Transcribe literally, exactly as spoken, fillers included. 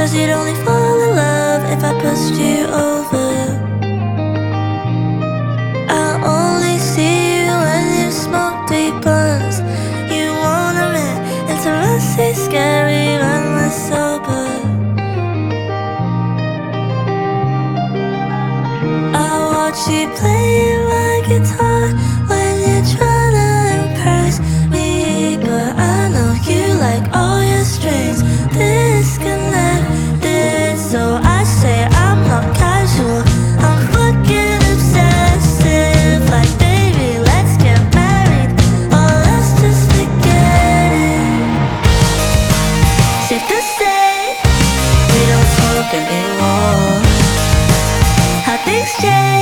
Says you'd only fall in love if I pushed you over. I only see you when you smoke deep blunts. You wanna admit intimacy scary when we're sober. I watch you playing my guitar when you're trying to impress me, but I know you like all your strings disconnected. So I say I'm not casual, I'm fucking obsessive. Like baby, let's get married, or let's just forget it. Safe to say, we don't smoke anymore. How things change.